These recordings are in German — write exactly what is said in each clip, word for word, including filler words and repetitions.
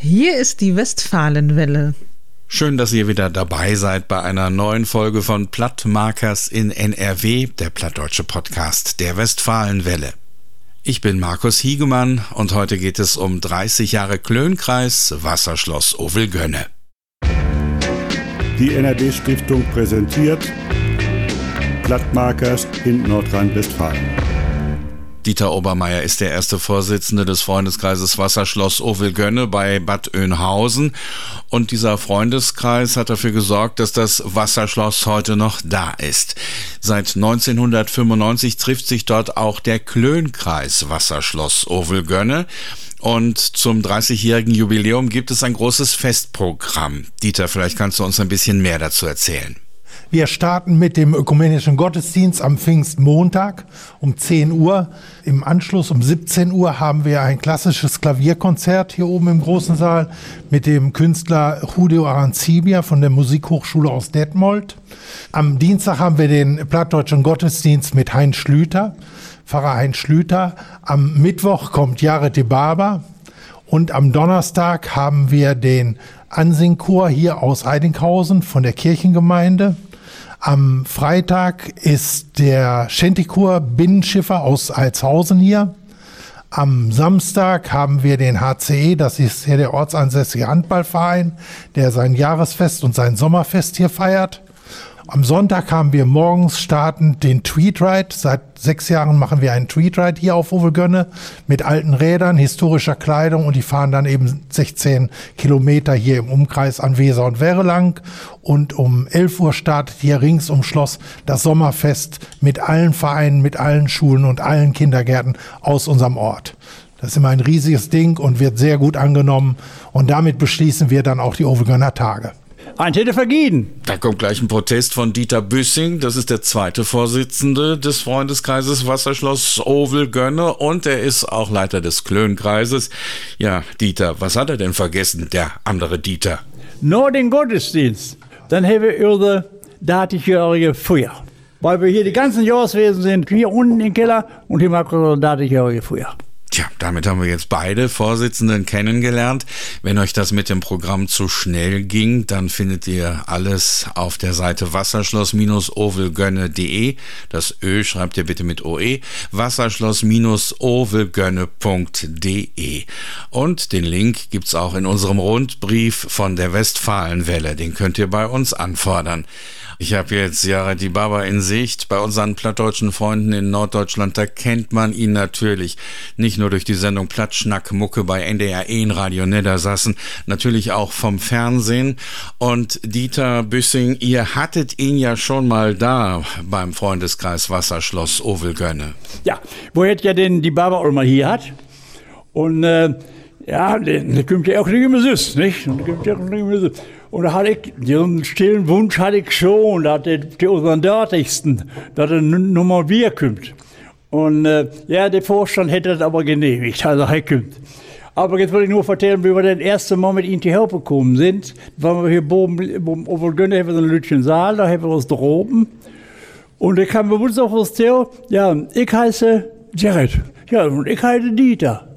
Hier ist die Westfalenwelle. Schön, dass ihr wieder dabei seid bei einer neuen Folge von Plattmarkers in N R W, der plattdeutsche Podcast der Westfalenwelle. Ich bin Markus Hiegemann und heute geht es um dreißig Jahre Klönkreis, Wasserschloss Ovelgönne. Die N R W-Stiftung präsentiert Plattmarkers in Nordrhein-Westfalen. Dieter Obermeier ist der erste Vorsitzende des Freundeskreises Wasserschloss Ovelgönne bei Bad Oeynhausen. Und dieser Freundeskreis hat dafür gesorgt, dass das Wasserschloss heute noch da ist. Seit neunzehnhundertfünfundneunzig trifft sich dort auch der Klönkreis Wasserschloss Ovelgönne. Und zum dreißigjährigen Jubiläum gibt es ein großes Festprogramm. Dieter, vielleicht kannst du uns ein bisschen mehr dazu erzählen. Wir starten mit dem ökumenischen Gottesdienst am Pfingstmontag um zehn Uhr. Im Anschluss um siebzehn Uhr haben wir ein klassisches Klavierkonzert hier oben im großen Saal mit dem Künstler Julio Arancibia von der Musikhochschule aus Detmold. Am Dienstag haben wir den plattdeutschen Gottesdienst mit Heinz Schlüter, Pfarrer Heinz Schlüter. Am Mittwoch kommt Jared de Barber. Und am Donnerstag haben wir den Ansingchor hier aus Eidinghausen von der Kirchengemeinde. Am Freitag ist der Schentikchor Binnenschiffer aus Altshausen hier. Am Samstag haben wir den H C E, das ist hier der ortsansässige Handballverein, der sein Jahresfest und sein Sommerfest hier feiert. Am Sonntag haben wir morgens startend den Tweetride. Seit sechs Jahren machen wir einen Tweetride hier auf Ovelgönne mit alten Rädern, historischer Kleidung, und die fahren dann eben sechzehn Kilometer hier im Umkreis an Weser und Werre lang. Und um elf Uhr startet hier rings ums Schloss das Sommerfest mit allen Vereinen, mit allen Schulen und allen Kindergärten aus unserem Ort. Das ist immer ein riesiges Ding und wird sehr gut angenommen. Und damit beschließen wir dann auch die Ovelgönner Tage. Ein Täter vergehen. Da kommt gleich ein Protest von Dieter Büssing. Das ist der zweite Vorsitzende des Freundeskreises Wasserschloss Ovelgönne und er ist auch Leiter des Klönkreises. Ja, Dieter, was hat er denn vergessen, der andere Dieter? Nur den Gottesdienst. Dann haben wir unser dreißigjährige Feier. Weil wir hier die ganzen Jahreswesen sind, hier unten im Keller und hier machen wir unser dreißigjährige Feier. Tja, damit haben wir jetzt beide Vorsitzenden kennengelernt. Wenn euch das mit dem Programm zu schnell ging, dann findet ihr alles auf der Seite wasserschloss ovelgönne punkt de. Das Ö schreibt ihr bitte mit O E. wasserschloss ovelgönne punkt de. Und den Link gibt's auch in unserem Rundbrief von der Westfalenwelle. Den könnt ihr bei uns anfordern. Ich habe jetzt Jared de Barber in Sicht. Bei unseren plattdeutschen Freunden in Norddeutschland, da kennt man ihn natürlich. Nicht nur durch die Sendung Plattschnack-Mucke bei N D R E in Radio Niedersachsen, natürlich auch vom Fernsehen. Und Dieter Büssing, ihr hattet ihn ja schon mal da beim Freundeskreis Wasserschloss Ovelgönne. Ja, wo hätte ja den de Barber auch mal hier hat. Und äh, ja, der kommt ja auch nicht immer süß, nicht? Der kommt ja auch nicht immer süß. Und da hatte ich, diesen stillen Wunsch hatte ich schon, dass der, der unseren Dörtigsten, dass er nun mal wieder kommt. Und äh, ja, der Vorstand hätte das aber genehmigt, also er kommt. Aber jetzt wollte ich nur erzählen, wie wir das erste Mal mit ihm hierher gekommen sind. Da waren wir hier oben, oben Ovelgönne, haben wir so einen Lütchen Saal, da haben wir uns droben. Und da kam bei uns auf das Theo, ja, ich heiße Jared, ja, und ich heiße Dieter.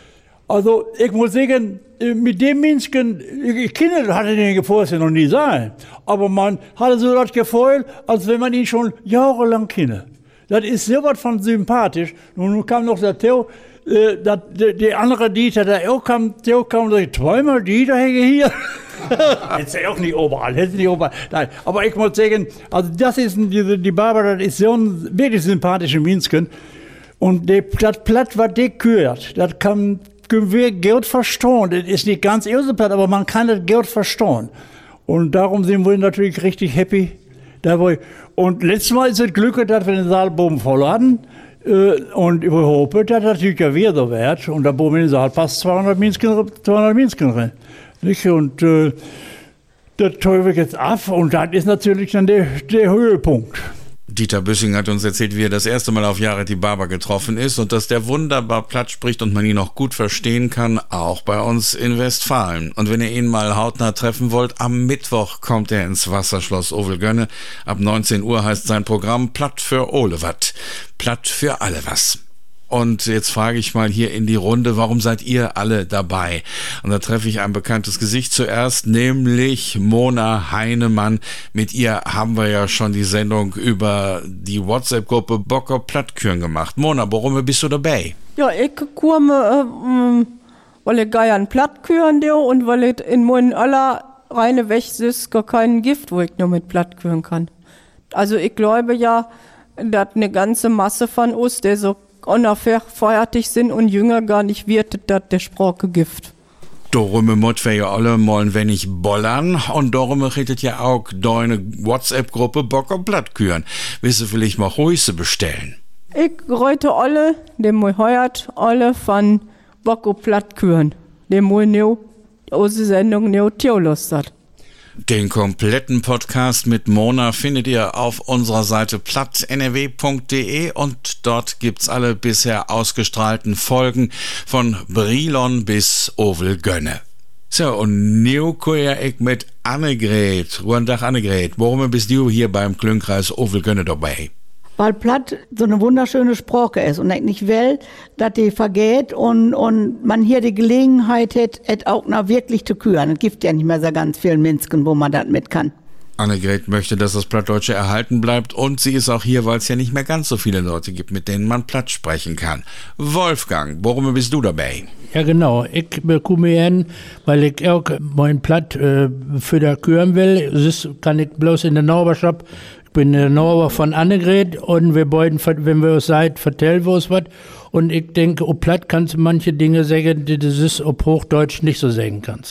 Also, ich muss sagen, mit dem Menschen, ich kenne, das hatte den Gefühl noch nie sein. Aber man hatte so das Gefühl, als wenn man ihn schon jahrelang kenne. Das ist so was von sympathisch. Und nun kam noch der Theo, äh, dat, der, der andere Dieter, der auch kam, Theo kam und sagte, zweimal Dieter hänge hier. Jetzt ist auch nicht überall, jetzt nicht überall. Nein, aber ich muss sagen, also das ist, die, die Barbara, das ist so ein wirklich sympathischer Menschen. Und die, das Platt, was der gehört, das kann, können wir Geld verstehen. Das ist nicht ganz Platt, aber man kann das Geld verstehen. Und darum sind wir natürlich richtig happy dabei. Und letztes Mal ist es Glück, dass wir den Saal boben voll hatten. Äh, und ich hoffe, dass das natürlich ja wieder wird. Und da boben in den Saal fast zweihundert Menschen rein. Nicht? Und äh, das tun wir jetzt ab. Und das ist natürlich dann der, der Höhepunkt. Dieter Büssing hat uns erzählt, wie er das erste Mal auf Jared de Barber getroffen ist und dass der wunderbar platt spricht und man ihn auch gut verstehen kann, auch bei uns in Westfalen. Und wenn ihr ihn mal hautnah treffen wollt, am Mittwoch kommt er ins Wasserschloss Ovelgönne. Ab neunzehn Uhr heißt sein Programm Platt für Ole wat. Platt für alle was. Und jetzt frage ich mal hier in die Runde, warum seid ihr alle dabei? Und da treffe ich ein bekanntes Gesicht zuerst, nämlich Mona Heinemann. Mit ihr haben wir ja schon die Sendung über die WhatsApp-Gruppe Bock auf Plattküren gemacht. Mona, warum bist du dabei? Ja, ich komme, äh, weil ich gerne Plattküren do und weil ich in meinen aller reine Wächse ist gar kein Gift, wo ich nur mit Plattküren kann. Also ich glaube ja, dass eine ganze Masse von uns, der so unauffertig sind und jünger gar nicht wird, dass der Sprache Gift. Darum muss wir ja alle mal ein wenig bollern und darum redet ja auch deine WhatsApp-Gruppe Bock auf Plattküren. Willst du vielleicht mal Häuse bestellen? Ich reute alle, dem wir heuert alle von Bock auf Plattküren, dem wir neu, unsere Sendung neu Theolust hat. Den kompletten Podcast mit Mona findet ihr auf unserer Seite platt n r w punkt d e und dort gibt's alle bisher ausgestrahlten Folgen von Brilon bis Ovelgönne. So, und nu komme ich mit Annegret. Guten Tag, Annegret. Warum bist du hier beim Klönkreis Ovelgönne dabei? Weil Platt so eine wunderschöne Sprache ist und ich nicht will, dass die vergeht und, und man hier die Gelegenheit hat, et auch noch wirklich zu küren. Es gibt ja nicht mehr so ganz viel Minsken, wo man das mit kann. Annegret möchte, dass das Plattdeutsche erhalten bleibt und sie ist auch hier, weil es ja nicht mehr ganz so viele Leute gibt, mit denen man Platt sprechen kann. Wolfgang, warum bist du dabei? Ja genau, ich komme hin, weil ich auch mein Platt äh, für da küren will. Das kann ich bloß in der Nachbarschaft. Ich bin der Nachbar von Annegret und wir beiden, wenn wir uns seid, vertellen wir uns was. Und ich denke, auf Platt kannst du manche Dinge sagen, die du das auf Hochdeutsch nicht so sagen kannst.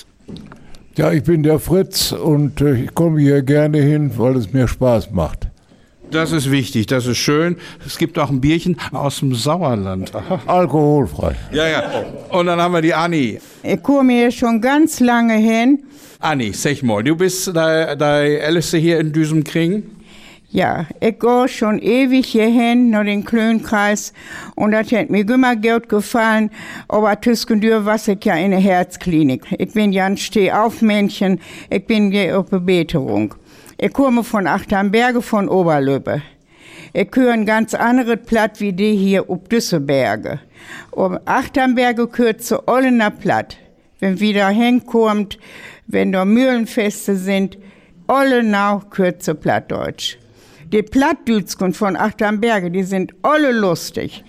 Ja, ich bin der Fritz und äh, ich komme hier gerne hin, weil es mir Spaß macht. Das ist wichtig, das ist schön. Es gibt auch ein Bierchen aus dem Sauerland. Aha. Alkoholfrei. Ja, ja. Und dann haben wir die Anni. Ich komme hier schon ganz lange hin. Anni, sag mal, du bist da, da Älteste hier in diesem Kring? Ja, ich gehe schon ewig hierhin, nach den Klönkreis. Und das hat mir immer gut gefallen. Aber zwischendurch war ich ja in der Herzklinik. Ich bin ja ein Stehaufmännchen. Ich bin hier auf Bebeterung. Ich komme von Achternberge, von Oberlöbe. Ich höre ein ganz anderes Platt wie die hier auf Düsselberge. Um Achternberge gehört zu Ollener Platt. Wenn wieder hinkommt, wenn da Mühlenfeste sind, Ollenau gehört zu Plattdeutsch. Die Plattdütschen von Achternberge, die sind alle lustig.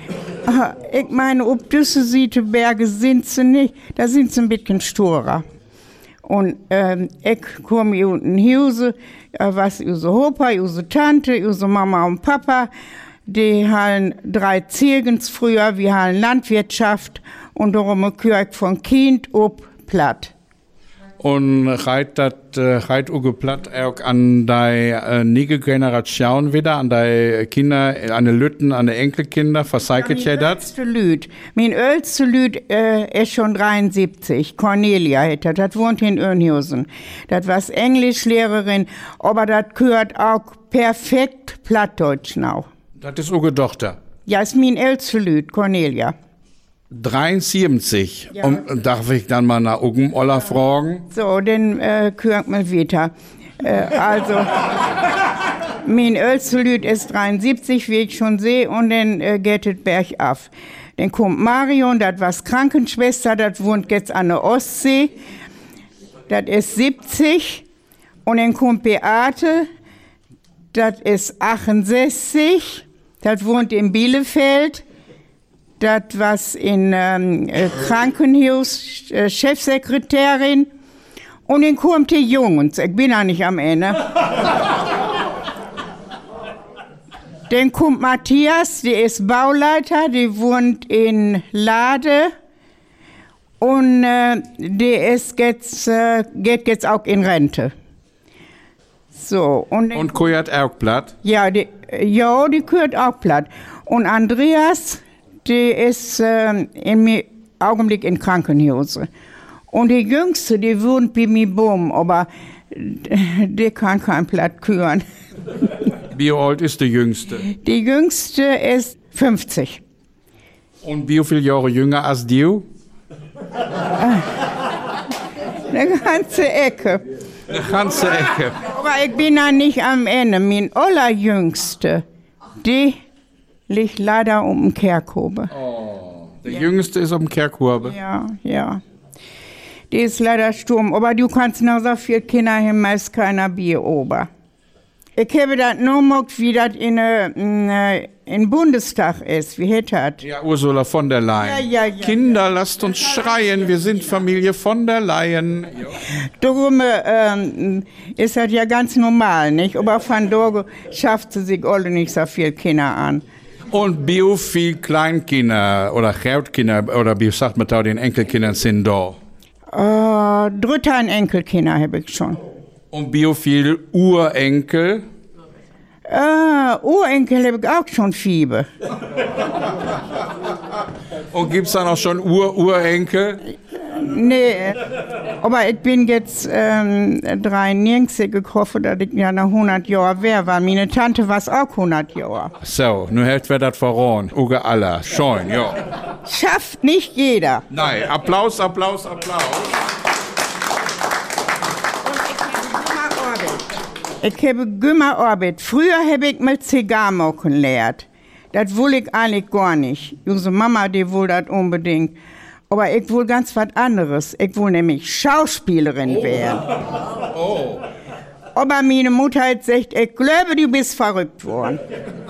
Ich meine, ob Düsseldorf-Berge sind sie nicht, da sind sie ein bisschen sturer. Und ähm, ich komme hier unten Hause, äh, was unsere Opa, unsere Tante, unsere Mama und Papa, die haben drei Zirgens früher, wir haben Landwirtschaft und darum küre ich von Kind ob Platt. Und reit dat äh, reit Uge Platt auch an die äh, nächste Generation wieder, an die Kinder, an die Lütten, an die Enkelkinder, verzeigt ihr das? Mein älteste Lüt äh, ist schon dreiundsiebzig, Cornelia hätte, das wohnt in Önhausen. Das war Englischlehrerin, aber das gehört auch perfekt Plattdeutsch now. Das ist Uge Tochter? Ja, ist mein älteste Lüt, Cornelia. dreiundsiebzig. Ja. Und darf ich dann mal nach Ugen Olla fragen? So, dann äh, kürt mal weiter. Äh, also, mein älteste Lüt ist dreiundsiebzig, wie ich schon sehe, und dann äh, geht es bergab. Dann kommt Marion, das war Krankenschwester, das wohnt jetzt an der Ostsee. Das ist siebzig. Und dann kommt Beate, das ist achtundsechzig. Das wohnt in Bielefeld. Das was in ähm, äh, Krankenhaus, äh, Chefsekretärin. Und dann kommt die Jungs, ich bin ja nicht am Ende. Dann kommt Matthias, der ist Bauleiter, der wohnt in Lade. Und äh, der ist jetzt, äh, geht jetzt auch in Rente. So, und und gehört auch Platt? Ja, die, ja, die gehört auch Platt. Und Andreas, die ist äh, im Augenblick in Krankenhause. Und die Jüngste, die wohnt bei mir Boom, aber die kann kein Platt küren. Wie alt ist die Jüngste? Die Jüngste ist fünfzig. Und wie viele Jahre jünger als du? Eine ganze Ecke. Eine ganze Ecke. Aber ich bin ja nicht am Ende. Mein allerjüngste, die liegt leider um den Kerkhobe. Oh, der ja. Jüngste ist um den Kerkhobe. Ja, ja. Die ist leider stumm, aber du kannst noch so viele Kinder haben, meist keiner Bier ober. Ich habe das nur gemacht, wie das in den Bundestag ist. Wie heißt das? Ja, Ursula von der Leyen. Ja, ja, ja. Kinder, lasst uns schreien, wir sind Familie von der Leyen. Darum ähm, ist das ja ganz normal, nicht? Aber von da schafft sie sich alle nicht so viele Kinder an. Und wie viele Kleinkinder oder Großkinder oder wie sagt man da, den Enkelkindern sind da? Uh, dritte Enkelkinder habe ich schon. Und wie viele Urenkel? Uh, Urenkel habe ich auch schon viele. Und gibt es da noch schon Ur-Urenkel? Nee, aber ich bin jetzt ähm, dreiundneunzig gekauft, dass ich ja noch hundert Jahre wäre, weil meine Tante war auch hundert Jahre. So, nun hält wer das verraten. Uge aller. Schön, ja. Schafft nicht jeder. Nein, Applaus, Applaus, Applaus. Ich habe gümmer Arbeit. Früher habe ich mit Zigarren machen gelernt. Das will ich eigentlich gar nicht. Unsere Mama, die will das unbedingt. Aber ich will ganz was anderes. Ich will nämlich Schauspielerin oh. werden. Oh. Aber meine Mutter hat gesagt, ich glaube, du bist verrückt worden.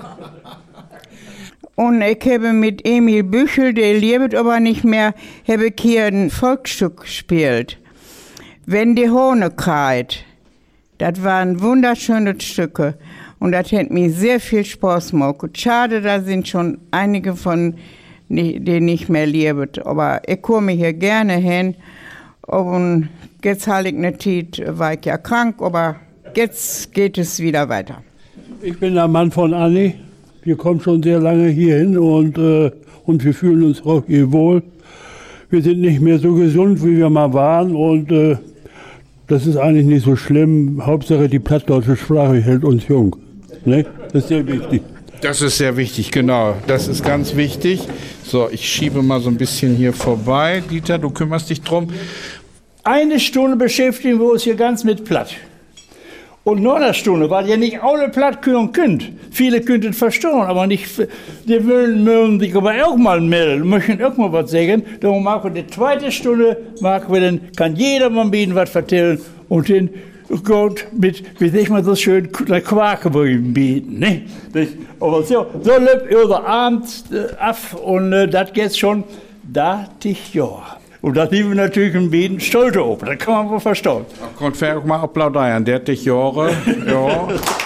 Und ich habe mit Emil Büchel, der lebt aber nicht mehr, habe ich hier ein Volksstück gespielt. Wenn die Hohne kreit. Das waren wunderschöne Stücke. Und das hat mir sehr viel Spaß gemacht. Schade, da sind schon einige von die nicht mehr leben. Aber ich komme hier gerne hin. Und jetzt habe ich eine Zeit, war ich ja krank, aber jetzt geht es wieder weiter. Ich bin der Mann von Anni. Wir kommen schon sehr lange hier hin und, äh, und wir fühlen uns auch hier wohl. Wir sind nicht mehr so gesund, wie wir mal waren. Und äh, das ist eigentlich nicht so schlimm. Hauptsache, die plattdeutsche Sprache hält uns jung. Ne? Das ist sehr wichtig. Das ist sehr wichtig, genau. Das ist ganz wichtig. So, ich schiebe mal so ein bisschen hier vorbei. Dieter, du kümmerst dich drum. Eine Stunde beschäftigen wir uns hier ganz mit Platt. Und nach einer Stunde, weil ihr nicht alle Platt können könnt. Viele könnt es verstehen, aber nicht. Die wollen, wollen sich aber auch mal melden, möchten auch mal was sagen. Darum machen wir die zweite Stunde, machen wir dann, kann jeder mal bieten was erzählen und den Gott mit, wie sagt man so schön, der Quarke bieten. Ne? Das, aber so, so lebt ihr der Abend äh, ab und äh, das geht schon, da dich ja. Und das nehmen wir natürlich ein bisschen stolz auf, das kann man wohl verstehen. Da kommt auch mal applaudieren, dertig Jahre, ja.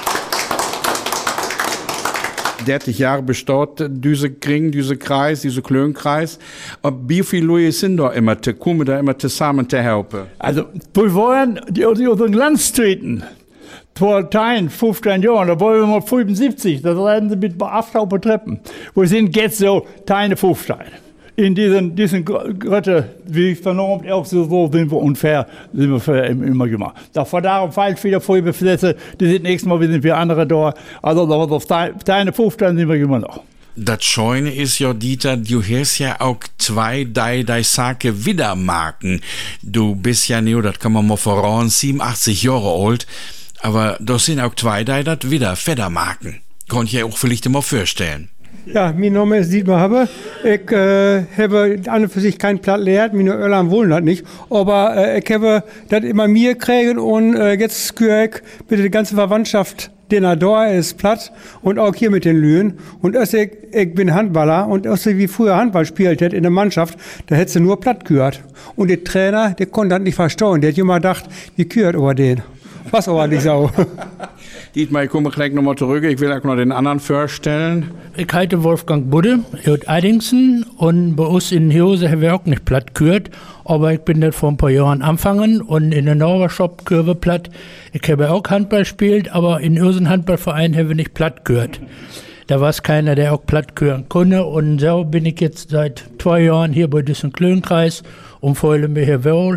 dertig Jahre besteht diese Kring, diese Kreis, diese Klönkreis. Und wie viele Leute sind da immer, die kommen da immer zusammen zu helfen? Also, wir wollen die aus unserem Glanz treten. Vor fünfzehn Jahren, da wollen wir mal fünfundsiebzig, da reiten sie mit Aftau betreppen. Wir sind jetzt so, keine fünfzehn. In diesen, diesen Grötte, wie ich vernommen, auch so, so sind wir unfair, sind wir fair immer gemacht. Da von darum falsch wieder vorher besetzen, die sind nächstes Mal, wir sind wir andere da. Also, auf deine fünfzehn sind wir immer noch. Das Scheune ist ja, Dieter, du hast ja auch zwei, drei, drei Sake Wiedermarken. Du bist ja, ne, das kann man mal voran, siebenundachtzig Jahre alt, aber das sind auch zwei, drei, das wieder Federmarken. Konnt ich ja auch vielleicht mal vorstellen. Ja, mein Name ist Dietmar Habe. Ich äh, habe an und für sich kein Platt lehrt, meine Eltern wollen das nicht. Aber äh, ich habe das immer mir gekriegt und äh, jetzt gehöre ich mit der ganzen Verwandtschaft, den da ist platt und auch hier mit den Lühen. Und also ich, ich bin Handballer und also wie früher Handball spielt in der Mannschaft, da hättest du nur platt gehört. Und der Trainer, der konnte das nicht verstehen. Der hat immer gedacht, wie gehört über den. Was aber nicht so. Dietmar, ich komme gleich nochmal zurück. Ich will auch noch den anderen vorstellen. Ich heiße Wolfgang Budde, aus Eidingsen. Und bei uns in Hose haben wir auch nicht platt gehört. Aber ich bin das vor ein paar Jahren angefangen und in der Norbershop gehöre platt. Ich habe auch Handball gespielt, aber in unserem Handballverein haben wir nicht platt gehört. Da war es keiner, der auch platt gehören konnte. Und so bin ich jetzt seit zwei Jahren hier bei diesem Klönkreis und fühle mich hier wohl.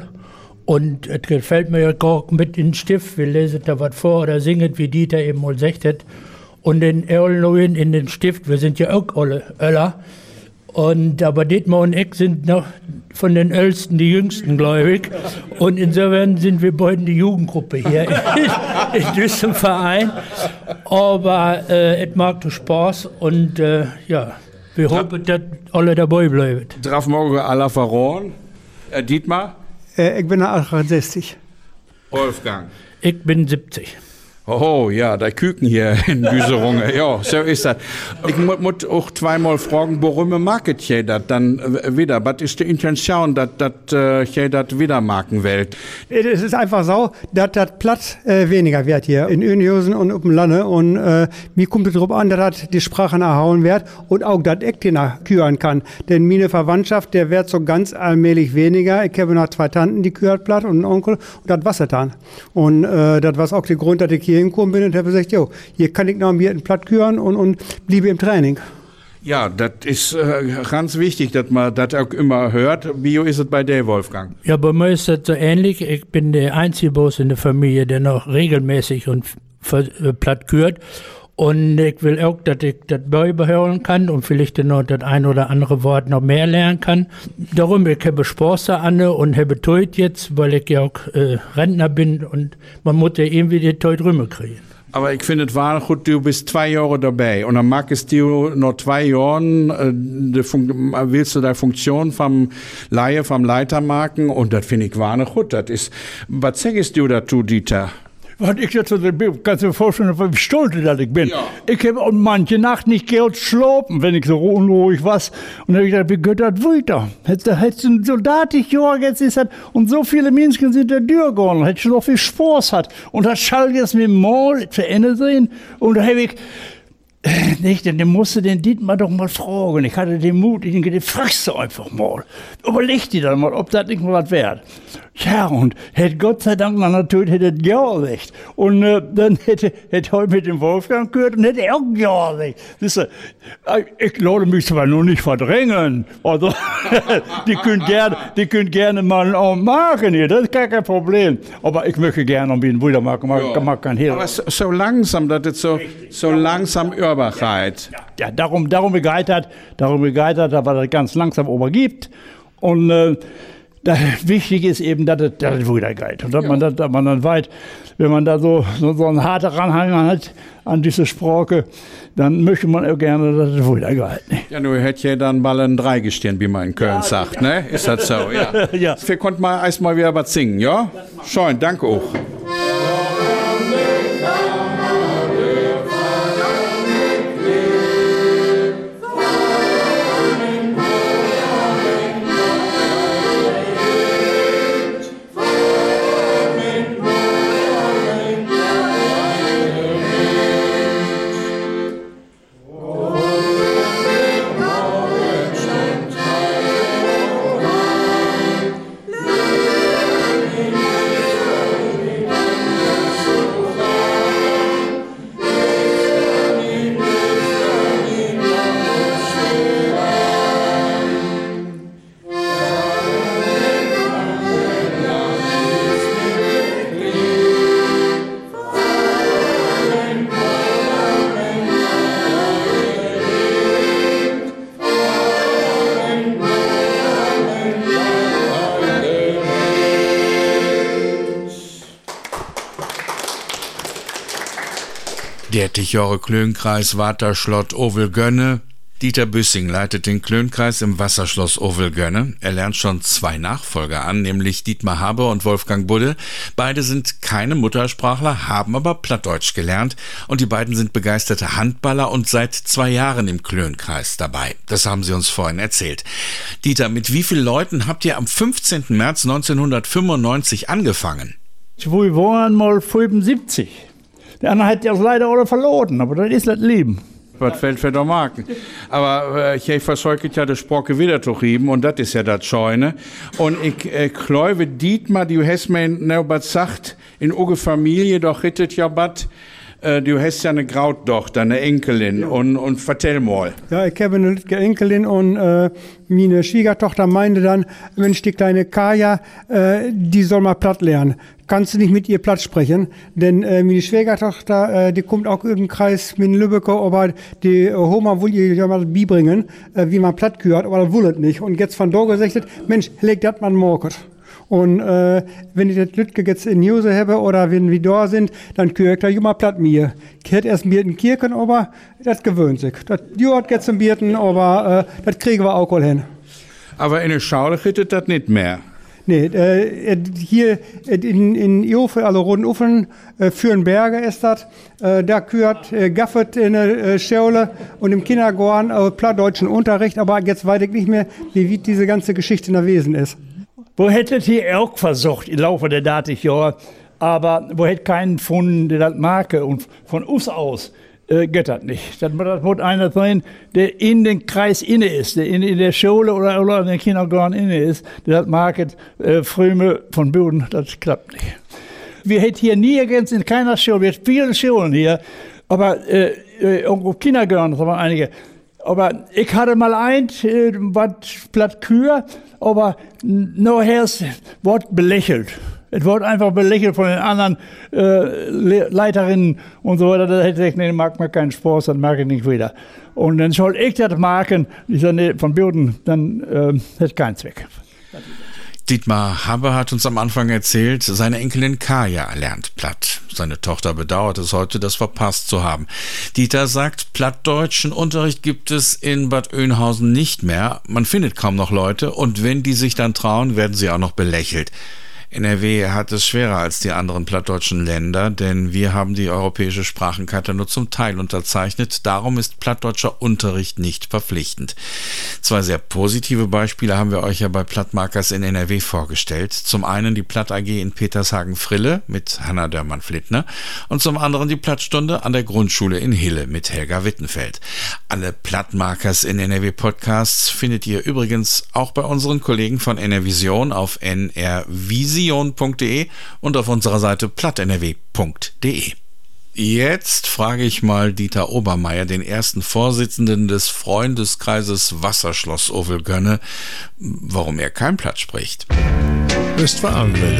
Und es gefällt mir ja gar mit in den Stift. Wir lesen da was vor oder singen, wie Dieter eben mal gesagt hat. Und den Erlen in den Stift, wir sind ja auch alle Öller. Und, aber Dietmar und ich sind noch von den Ältesten die Jüngsten, glaube ich. Und insofern sind wir beide die Jugendgruppe hier in, in diesem Verein. Aber es äh, macht Spaß und äh, ja, wir Dra hoffen, dass alle dabei bleiben. Drauf morgen aller verloren. Äh, Dietmar? Äh, ich bin achtundsechzig. Wolfgang? Ich bin siebzig. Oh ja, da Küken hier in Büserunge. Ja, so ist das. Ich mu muss auch zweimal fragen, warum market ihr das dann wieder? Was ist die Intention, dass ihr äh, das wieder marken wollt? Es ist einfach so, dass das Platz äh, weniger wird hier in Önhausen und auf dem Lande. Und äh, mir kommt es darauf an, dass das die Sprache erhauen wird und auch, dass ich den küren kann. Denn meine Verwandtschaft, der wird so ganz allmählich weniger. Ich habe noch zwei Tanten, die kürt Platt und einen Onkel und das was dann. Und äh, das war auch der Grund, dass ich hier hingekommen bin und habe gesagt, jo, hier kann ich noch mir einen Platt küren und, und bliebe im Training. Ja, das ist äh, ganz wichtig, dass man das auch immer hört. Wie ist es bei dir, Wolfgang? Ja, bei mir ist das so ähnlich. Ich bin der einzige Boss in der Familie, der noch regelmäßig und äh, platt kürt. Und ich will auch, dass ich das beibehören kann und vielleicht noch das ein oder andere Wort noch mehr lernen kann. Darum, ich habe Spaß an und habe Teut jetzt, weil ich ja auch äh, Rentner bin und man muss ja irgendwie die Teut rüber kriegen. Aber ich finde es wahr gut, du bist zwei Jahre dabei und dann magst du noch zwei Jahren, äh, willst du die Funktion vom Laie, vom Leiter machen und das finde ich wahr gut. Das ist, was sagst du dazu, Dieter? Was ich jetzt kannst du dir vorstellen, wie stolz ich bin. Ja. Ich habe manche Nacht nicht gehört schlafen, wenn ich so unruhig war. Und dann habe ich gedacht, wie geht das weiter? Hättest du ein Soldat, ich jetzt ist das, und so viele Menschen sind da durchgegangen, hättest du noch viel Spaß hat. Und das schall jetzt mit dem Mal zu Ende sehen. Und da habe ich, nicht, denn der musste den Dietmar doch mal fragen. Ich hatte den Mut, ich denke, fragst du einfach mal. Überleg dir dann mal, ob das nicht mal was wert. Ja, und hätte Gott sei Dank nach der Tod hätte ja recht. Und äh, dann hätte hätte heute mit dem Wolfgang gehört und hätte er auch ja recht. Siehst du, ich lade mich zwar nur nicht verdrängen. Also, die können gerne, die können gerne mal einen Arm machen hier, das ist gar kein Problem. Aber ich möchte gerne ein bisschen wieder machen, man ja. Mag kein Hehl. Aber so, so langsam, das ist so, so langsam Überheit. Ja, ja, darum, darum begeistert, darum begeistert, aber das ganz langsam übergibt. Und äh, das, wichtig ist eben, dass es, dass es wieder geht. Und dass, ja. man, dass, dass man dann weit, wenn man da so, so, so einen harten Ranhang hat an diese Sprache, dann möchte man auch gerne, dass es wieder geht. Ja, nur hätte ja dann mal ein Dreigestirn, wie man in Köln ja, sagt, ja. Ne? Ist das so, ja. Ja. Wir konnten mal erstmal wieder was singen, ja? Schön, danke auch. Der Tichore Klönkreis Waterschlott Ovel-Gönne. Dieter Büssing leitet den Klönkreis im Wasserschloss Ovel-Gönne. Er lernt schon zwei Nachfolger an, nämlich Dietmar Habe und Wolfgang Budde. Beide sind keine Muttersprachler, haben aber Plattdeutsch gelernt und die beiden sind begeisterte Handballer und seit zwei Jahren im Klönkreis dabei. Das haben sie uns vorhin erzählt. Dieter, mit wie vielen Leuten habt ihr am fünfzehnten März neunzehnhundertfünfundneunzig angefangen? Wir waren mal fünfundsiebzig. Der andere hat ja leider alle verloren, aber das ist das Leben. Was fällt für da machen? Aber äh, ich versorge ja das Sprache wieder zu rieben und das ist ja das Scheune. Und ich äh, glaube, Dietmar, du hast mir noch was gesagt, in unsere Familie, doch rittet ja was. Äh, du hast ja eine Grauttochter, eine Enkelin. Ja. Und, und vertell mal. Ja, ich habe eine Enkelin und äh, meine Schwiegertochter meinte dann, Mensch, die kleine Kaja, äh, die soll mal platt lernen. Kannst du nicht mit ihr platt sprechen? Denn äh, meine Schwiegertochter, äh, die kommt auch im Kreis mit Lübeck, aber die äh, Homa will ihr ja mal beibringen, äh, wie man platt gehört, aber das will es nicht. Und jetzt von da gesagt, Mensch, leg das mal morgen. Und äh, wenn ich das Lütke jetzt in Juse habe oder wenn wir da sind, dann kühe ich da immer platt mir. Kehrt erst mir in Kirchen, aber das gewöhnt sich. Das dauert jetzt ein Bierten, aber äh, das kriegen wir auch wohl hin. Aber in der Schule geht das nicht mehr. Nee, äh, hier in, in Jofe, also Rodenuffen, äh, für Berge ist das. Äh, da kürt äh, Gaffet in der äh, Schule und im Kindergarten äh, plattdeutschen Unterricht, aber jetzt weiß ich nicht mehr, wie weit diese ganze Geschichte in der Wesen ist. Wo hättet ihr auch versucht im Laufe der dreißig Jahre, aber wo hätt keinen gefunden, der das mag und von uns aus äh, geht das nicht. Das, das muss einer sein, der in den Kreis inne ist, der in, in der Schule oder, oder in der Kindergarten inne ist, der das mag, äh, Fröme von Boden, das klappt nicht. Wir hätten hier nirgends in keiner Schule, wir haben viele Schulen hier, aber äh, irgendwo Kindergarten, das haben wir einige. Aber ich hatte mal ein, äh, was platt Kür, aber nachher wird belächelt. Es wird einfach belächelt von den anderen äh, Leiterinnen und so weiter. Da hätte ich, nee, mag mir keinen Spaß, das mag ich nicht wieder. Und dann soll ich das machen, ich sage, nee, von Boden, dann äh, hätte keinen Zweck. Dietmar Habbe hat uns am Anfang erzählt, seine Enkelin Kaja lernt Platt. Seine Tochter bedauert es heute, das verpasst zu haben. Dieter sagt, plattdeutschen Unterricht gibt es in Bad Oeynhausen nicht mehr. Man findet kaum noch Leute und wenn die sich dann trauen, werden sie auch noch belächelt. N R W hat es schwerer als die anderen plattdeutschen Länder, denn wir haben die Europäische Sprachencharta nur zum Teil unterzeichnet. Darum ist plattdeutscher Unterricht nicht verpflichtend. Zwei sehr positive Beispiele haben wir euch ja bei Plattmarkers in N R W vorgestellt. Zum einen die Platt A G in Petershagen-Frille mit Hanna Dörmann-Flittner und zum anderen die Plattstunde an der Grundschule in Hille mit Helga Wittenfeld. Alle Plattmarkers in N R W Podcasts findet ihr übrigens auch bei unseren Kollegen von NRVision auf n r vision punkt d e und auf unserer Seite platt n r w punkt d e. Jetzt frage ich mal Dieter Obermeier, den ersten Vorsitzenden des Freundeskreises Wasserschloss Ovelgönne, warum er kein Platt spricht. Westfalenwelle.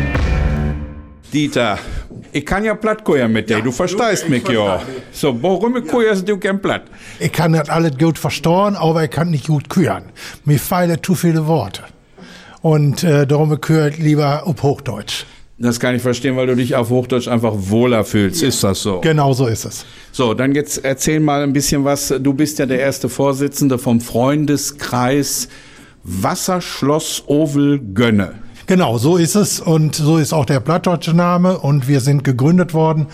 Dieter, ich kann ja platt kuren mit dir, du verstehst mich ja. So, warum kurst du kein Platt? Ich kann das alles gut verstehen, aber ich kann nicht gut küren. Mir fehlen zu viele Worte. Und äh, darum gehört lieber auf Hochdeutsch. Das kann ich verstehen, weil du dich auf Hochdeutsch einfach wohler fühlst. Ja. Ist das so? Genau so ist es. So, dann jetzt erzähl mal ein bisschen was. Du bist ja der erste Vorsitzende vom Freundeskreis Wasserschloss Ovelgönne. Genau, so ist es und so ist auch der plattdeutsche Name und wir sind gegründet worden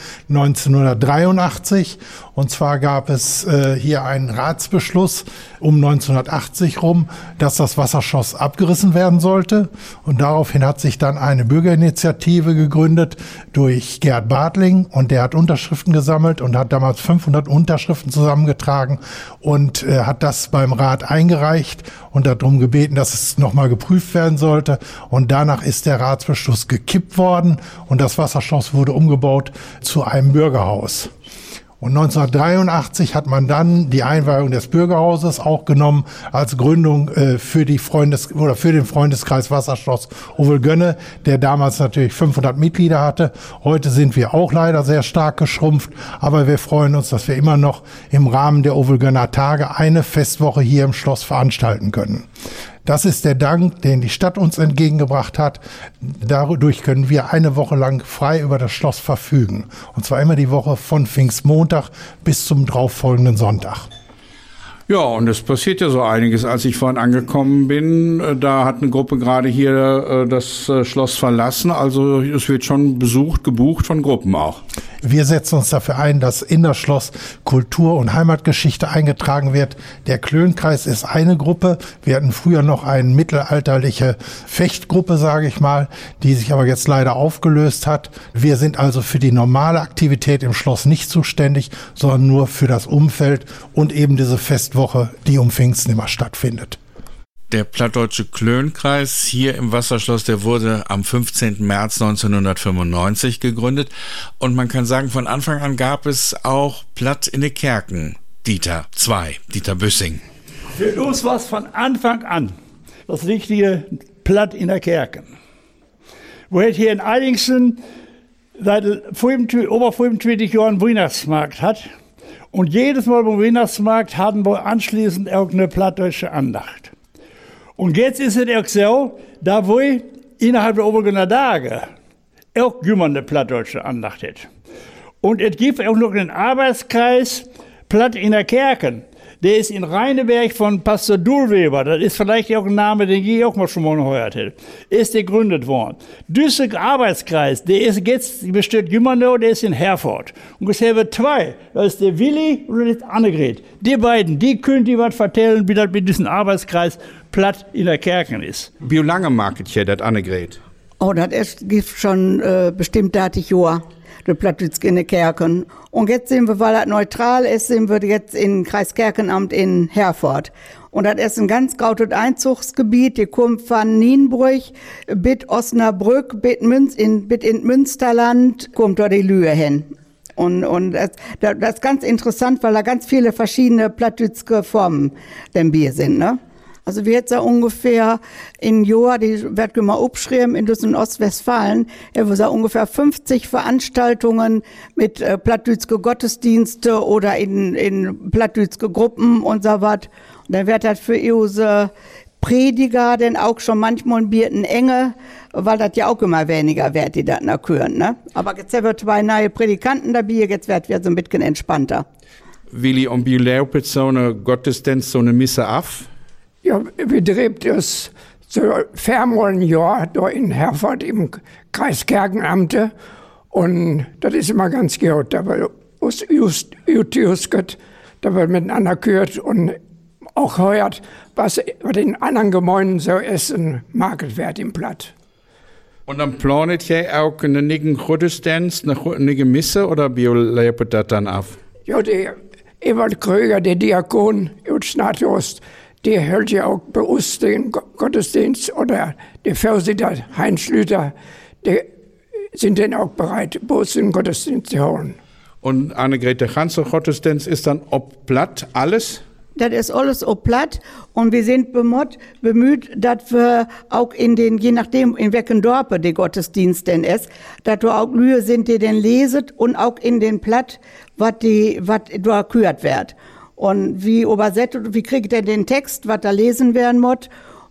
neunzehnhundertdreiundachtzig und zwar gab es äh, hier einen Ratsbeschluss um neunzehnhundertachtzig rum, dass das Wasserschloss abgerissen werden sollte und daraufhin hat sich dann eine Bürgerinitiative gegründet durch Gerd Bartling und der hat Unterschriften gesammelt und hat damals fünfhundert Unterschriften zusammengetragen und äh, hat das beim Rat eingereicht und darum gebeten, dass es nochmal geprüft werden sollte und danach ist der Ratsbeschluss gekippt worden und das Wasserschloss wurde umgebaut zu einem Bürgerhaus. Und neunzehnhundertdreiundachtzig hat man dann die Einweihung des Bürgerhauses auch genommen als Gründung äh, für die Freundes oder für den Freundeskreis Wasserschloss Ovelgönne, der damals natürlich fünfhundert Mitglieder hatte. Heute sind wir auch leider sehr stark geschrumpft, aber wir freuen uns, dass wir immer noch im Rahmen der Ovelgönner Tage eine Festwoche hier im Schloss veranstalten können. Das ist der Dank, den die Stadt uns entgegengebracht hat. Dadurch können wir eine Woche lang frei über das Schloss verfügen. Und zwar immer die Woche von Pfingstmontag bis zum darauffolgenden Sonntag. Ja, und es passiert ja so einiges. Als ich vorhin angekommen bin, da hat eine Gruppe gerade hier das Schloss verlassen. Also es wird schon besucht, gebucht von Gruppen auch. Wir setzen uns dafür ein, dass in das Schloss Kultur- und Heimatgeschichte eingetragen wird. Der Klönkreis ist eine Gruppe. Wir hatten früher noch eine mittelalterliche Fechtgruppe, sage ich mal, die sich aber jetzt leider aufgelöst hat. Wir sind also für die normale Aktivität im Schloss nicht zuständig, sondern nur für das Umfeld und eben diese Festwoche, die um Pfingsten immer stattfindet. Der plattdeutsche Klönkreis hier im Wasserschloss, der wurde am fünfzehnten März neunzehnhundertfünfundneunzig gegründet und man kann sagen, von Anfang an gab es auch Platt in den Kerken. Dieter zwei, Dieter Büssing. Für uns war es von Anfang an das richtige Platt in der Kerken. Wo es hier in Eilingsen seit über fünfundzwanzig Jahren Weihnachtsmarkt hat und jedes Mal beim Weihnachtsmarkt hatten wir anschließend auch eine plattdeutsche Andacht. Und jetzt ist es auch so, da wo innerhalb der Obergönner Tage auch jümmernde Plattdeutsche Andacht hat. Und es gibt auch noch einen Arbeitskreis Platt in der Kerken. Der ist in Rheineberg von Pastor Dulweber. Das ist vielleicht auch ein Name, den ich auch mal schon mal gehört hätte. Ist gegründet worden. Dieser Arbeitskreis, der ist jetzt, besteht Jümmernau, der ist in Herford. Und es haben zwei. Das ist der Willi und das ist Annegret. Die beiden, die können dir was erzählen, wie das mit diesem Arbeitskreis Platt in der Kerken ist. Wie lange mag es hier, das Annegret? Oh, das ist, gibt schon äh, bestimmt dreißig Jahre. Der Plattdütsk in der Kerken. Und jetzt sind wir, weil das neutral ist, sind wir jetzt im Kreis Kerkenamt in Herford. Und das ist ein ganz grautes Einzugsgebiet, die kommt von Nienbrück, bis Osnabrück, bis Münz, in, bis in Münsterland, kommt da die Lühe hin. Und, und das, das ist ganz interessant, weil da ganz viele verschiedene plattdütske Formen dem Bier sind, ne? Also wir jetzt da ungefähr in Jahr, die wird mal aufschreiben, in Düsseldorf und Ostwestfalen, wir da ungefähr fünfzig Veranstaltungen mit äh, plattdütske Gottesdienste oder in, in plattdütske Gruppen und so was. Und dann wird das für unsere Prediger denn auch schon manchmal ein Bierten enge, weil das ja auch immer weniger wird, die das noch hören, ne? Aber jetzt haben wir zwei neue Predikanten dabei, jetzt wird wir so ein bisschen entspannter. Willi, und wie läuft so eine Gottesdienst, so eine Misse ab? Ja, wir dreht es so viermal ein Jahr da in Herford im Kreis Kerkenamte. Und das ist immer ganz gut. Da wird uns just, just, da wird miteinander gehört und auch hört, was, was in anderen Gemeinden so ist, ein Marktwert im Platt. Und dann planet ihr auch eine nigen Gottesdienst, eine nige Misse oder wie lebt das dann ab? Ja, der Ewald Kröger, der Diakon aus Schnathorst, der hält ja auch bei uns den Gottesdienst, oder der Vorsitter Heinz Schlüter, die sind dann auch bereit, bei uns den Gottesdienst zu holen. Und Annegret, der ganze Gottesdienst ist dann ob platt alles? Das ist alles ob platt und wir sind bemüht, bemüht, dass wir auch in den, je nachdem in welchen Dorpe der Gottesdienst denn ist, dass wir auch Lühe sind, die denn leset und auch in den Platt, was die, was da gehört wird. Und wie übersetzt, wie kriegt er den Text, was da lesen werden muss.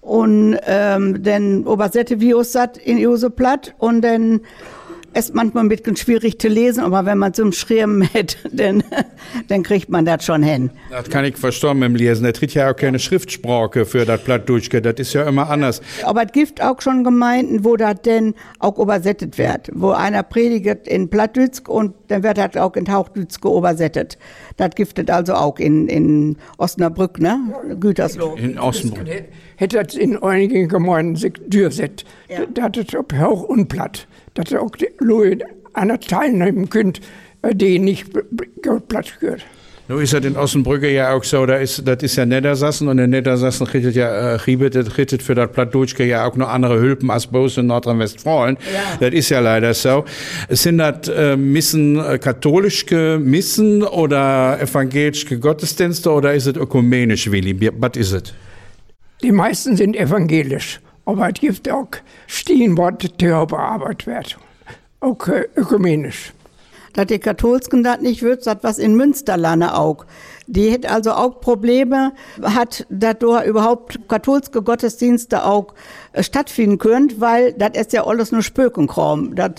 Und ähm, dann übersetze wie es das in Use platt. Und dann ist manchmal ein bisschen schwierig zu lesen, aber wenn man zum Schreiben hat, dann, dann kriegt man das schon hin. Das kann ich verstehen beim Lesen. Da tritt ja auch keine Schriftsprache für das Plattdeutsch. Das ist ja immer anders. Aber es gibt auch schon Gemeinden, wo das denn auch übersetzt wird. Wo einer predigt in Plattdeutsch und dann wird das auch in Hauchdeutsch übersetzt. Das gibt es also auch in, in Osnabrück, ne? Gütersloh. In Osnabrück. Hätte das in einigen Gemeinden sich durchsetzt. Ja. Das ist auch unplatt. Dass auch die Leute an der teilnehmen können, die nicht platt gehört. Nun ist das in Osnabrück ja auch so, da ist, das ist ja Niedersachsen und in Niedersachsen richtet ja, äh, richtet für das Plattdeutsch ja auch noch andere Hülpen als bei uns in Nordrhein-Westfalen. Ja. Das ist ja leider so. Sind das äh, Missen, äh, katholische Missen oder evangelische Gottesdienste oder ist es ökumenisch, Willi? Was ist es? Die meisten sind evangelisch. Aber es gibt auch Stienworte, die bearbeitet werden. Auch äh, ökumenisch. Dass die Katholsken das nicht wird, das was in Münsterlande auch. Die hat also auch Probleme, hat, dass da überhaupt katholske Gottesdienste auch äh, stattfinden können, weil das ist ja alles nur Spökenkram. Das,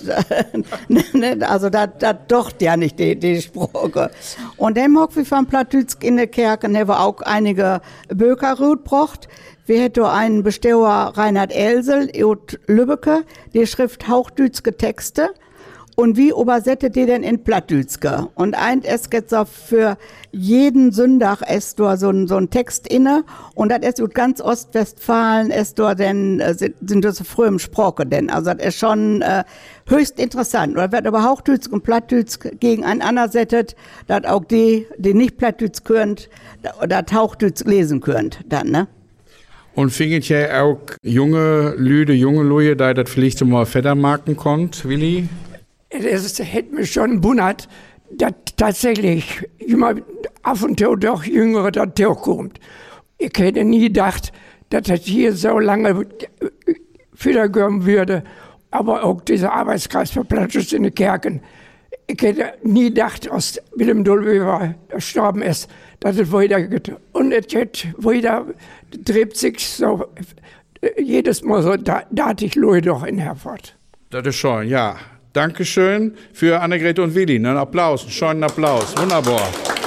äh, also das docht ja nicht die, die Sprache. Und dann mag wir von Plattdütsk in der Kirche haben wir auch einige Böker gebracht. Wir hätten einen Besteher Reinhard Elsel aus Lübbecke, die schrift hauchdütske Texte. Und wie übersetzt die denn in Plattdütske? Und ein es geht so für jeden Sonntag ist da so ein, so ein Text inne. Und das ist ganz Ostwestfalen, ist da denn, sind das so früh im Sprache denn. Also das ist schon äh, höchst interessant. Da wird aber Hauchdütsk und Plattdütsk gegeneinander settet, dass auch die, die nicht Plattdütsk können, das Hauchdütsk lesen können dann, ne? Und findet ja auch junge Lüde, junge Luje, da das vielleicht mal Federmarken kommt, Willi? Das hätte mich schon wundert, dass tatsächlich immer ab und zu doch Jüngere dazu kommt. Ich hätte nie gedacht, dass das hier so lange wiedergehen würde, aber auch dieser Arbeitskreis für Plattdeutsch in den Kerken. Ich hätte nie gedacht, als Willem Dulweber gestorben ist, dass es wieder geht. Und es geht wieder, dreht sich so äh, jedes Mal so, da, da hatte ich Louis doch in Herford. Das ist schon, ja. Dankeschön für Annegret und Willi. Einen Applaus, einen schönen Applaus. Wunderbar.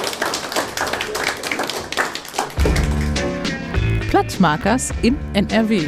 Plattmakers in N R W.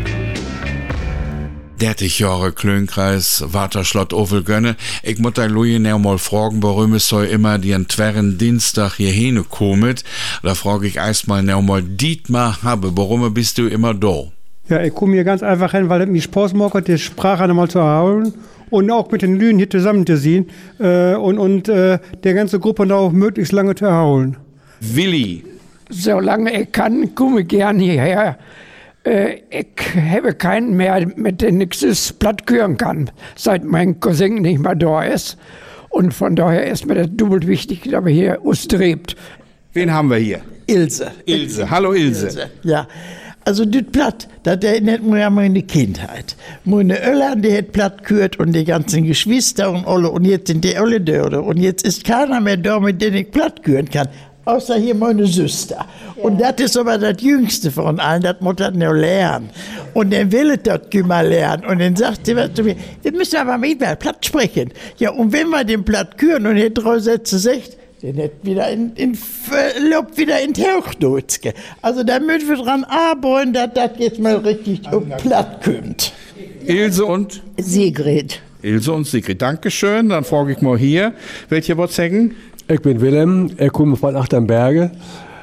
dertig Jahre Klönkreis, Waterschlott Ovelgönne. Ich muss da Louis noch mal fragen, warum es soll immer den twerren Dienstag hierhin kommen. Da frage ich erstmal noch mal Dietmar Habe, warum bist du immer da? Ja, ich komme hier ganz einfach hin, weil es mir Spaß macht, die Sprache einmal zu erholen und auch mit den Lünen hier zusammen zu sehen äh, und, und äh, der ganze Gruppe da auch möglichst lange zu erholen. Willi. Solange ich kann, komme ich gern hierher. Äh, ich habe keinen mehr, mit dem ich es platt küren kann, seit mein Cousin nicht mehr da ist. Und von daher ist mir das doppelt wichtig, dass wir hier ausstrebt. Wen haben wir hier? Ilse. Ilse. Hallo Ilse. Ilse. Ja. Also das Platt, das erinnert mich an meine Kindheit. Meine Öllern, die hat platt gehört und die ganzen Geschwister und alle. Und jetzt sind die alle da. Und jetzt ist keiner mehr da, mit dem ich platt gehören kann. Außer hier meine Schwester. Und das ist aber das Jüngste von allen, das muss das noch lernen. Und dann will es das mal lernen. Und dann sagt sie zu mir, wir müssen aber mit mir platt sprechen. Ja, und wenn wir den platt küren und hier drei Sätze sagt, den hat wieder in, in Lob wieder in die Hochdeutsch. Also da müssen wir dran arbeiten, dass das jetzt mal richtig um platt kommt. Ilse und? Sigrid. Ilse und Sigrid. Dankeschön. Dann frage ich mal hier, welche Wort sagen? Ich bin Willem, ich komme von Achternberge,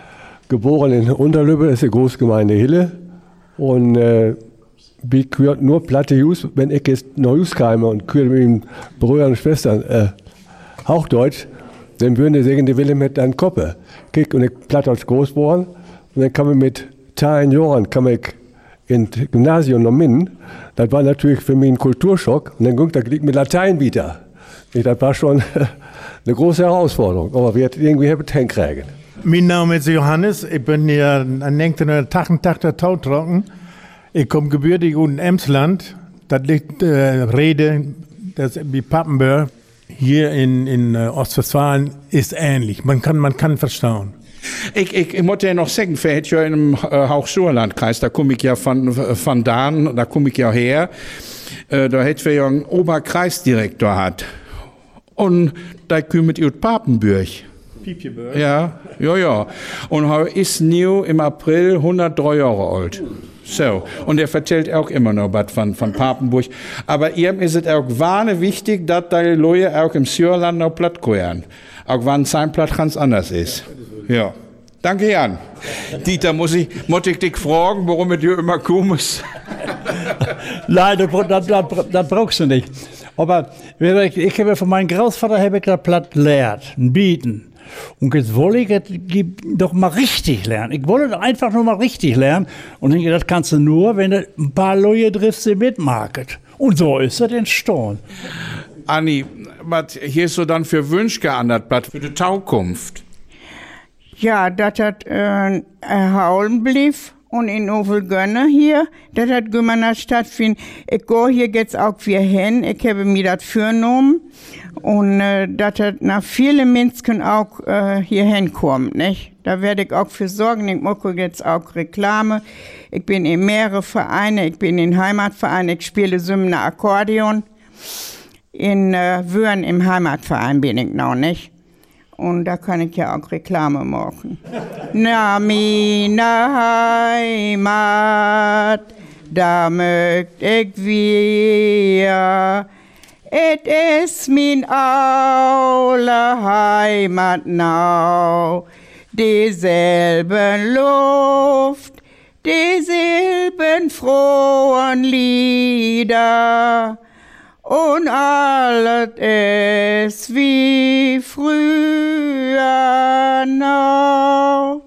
geboren in Unterlübbe, das ist die Großgemeinde Hille. Und äh, ich gehört nur platte Jus, wenn ich jetzt nach Jus käme und gehört mit den Brüdern und Schwestern äh, Hochdeutsch, dann würden die sagen, die Willem mit deinen Koppe. Kick, und ich plattdeutsch groß geworden. Und dann kam ich mit zehn Jahren kam ich ins Gymnasium noch min. Das war natürlich für mich ein Kulturschock. Und dann ging das mit Latein wieder. Das war schon eine große Herausforderung, aber wir hatten irgendwie hinkriegen. Mein Name ist Johannes, ich bin hier an neunzehnhundertachtundachtzig der Tautrocken. Ich komme gebürtig unten Emsland, das liegt äh, Rede, das ist wie Pappenburg. Hier in, in äh, Ostwestfalen ist ähnlich, man kann, man kann verstauen. Ich, ich, ich muss ja noch sagen, für hätte ja in einem äh, Hochschullandkreis, da komme ich ja von, von Dahn, da komme ich ja her, äh, da hätten wir ja einen Oberkreisdirektor hat. Und da kümmert ihr Papenburg. Piepjeburg. Ja, ja, ja. Und er ist new im April hundertdrei Jahre alt. So. Und er erzählt auch immer noch was von, von Papenburg. Aber ihm ist es auch wahnsinnig wichtig, dass die Leute auch im Sürland noch platt gehören. Auch wenn sein Platt ganz anders ist. Ja. Danke, Jan. Dieter, muss ich, muss ich dich fragen, warum du immer kommst? Nein, das, das, das brauchst du nicht. Aber ich, ich habe von meinem Großvater habe ich das platt gelernt, ein Bieten. Und jetzt wollte ich es doch mal richtig lernen. Ich wollte einfach nur mal richtig lernen. Und ich denke, das kannst du nur, wenn du ein paar Leute triffst, die mitmachen. Und so ist das entstanden. Anni, was hier ist so dann für Wünsch geändert, Blatt für die Zukunft? Ja, dass das äh, erhauen blieb. Und in Ovelgönne hier, das hat Gümmerner stattfinden. Ich gehe hier jetzt auch wieder hin. Ich habe mir das vorgenommen. Und äh, dass das nach vielen Menschen auch äh, hier hinkommt, nicht? Da werde ich auch für sorgen. Ich mache jetzt auch Reklame. Ich bin in mehrere Vereine. Ich bin in Heimatverein. Ich spiele Symne Akkordeon. In äh, Würen im Heimatverein bin ich noch, nicht? Und da kann ich ja auch Reklame machen. Na, meine Heimat, da mögt ich wieder. Et ist min aule Heimat now. Dieselben Luft, dieselben frohen Lieder. Und alles ist wie früher noch.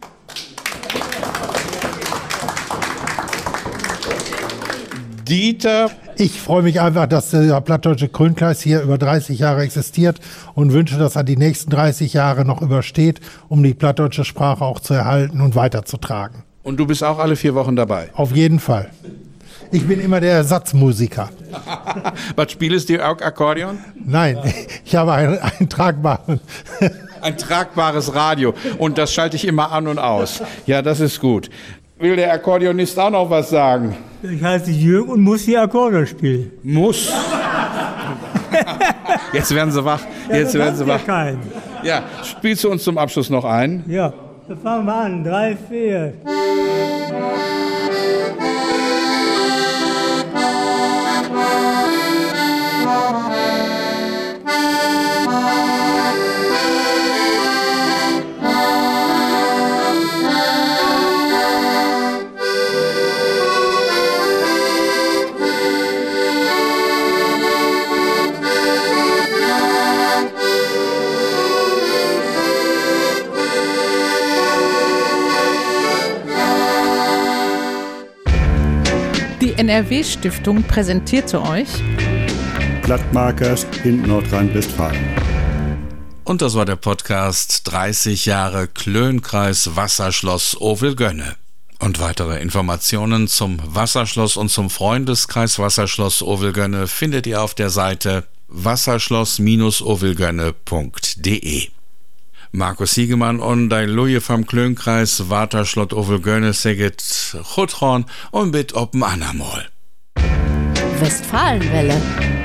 Dieter. Ich freue mich einfach, dass der Plattdeutsche Klönkreis hier über dreißig Jahre existiert und wünsche, dass er die nächsten dreißig Jahre noch übersteht, um die plattdeutsche Sprache auch zu erhalten und weiterzutragen. Und du bist auch alle vier Wochen dabei? Auf jeden Fall. Ich bin immer der Ersatzmusiker. Was spielst du auch Akkordeon? Nein, ich habe ein, ein tragbares... ein tragbares Radio. Und das schalte ich immer an und aus. Ja, das ist gut. will der Akkordeonist auch noch was sagen? Ich heiße Jürg und muss hier Akkordeon spielen. Muss? Jetzt werden sie wach. Jetzt ja, werden sie wach. Keinen. Ja, spielst du uns zum Abschluss noch ein? Ja, dann fangen wir an. Drei, vier. Die N R W-Stiftung präsentierte euch Plattmakers in Nordrhein-Westfalen. Und das war der Podcast dreißig Jahre Klönkreis Wasserschloss Ovelgönne. Und weitere Informationen zum Wasserschloss und zum Freundeskreis Wasserschloss Ovelgönne findet ihr auf der Seite wasserschloss ovelgönne punkt de. Markus Siegemann und dein Luje vom Klönkreis Waterschlott Ovelgönne Seget Chutron und bit oppen Anamol. Westfalenwelle.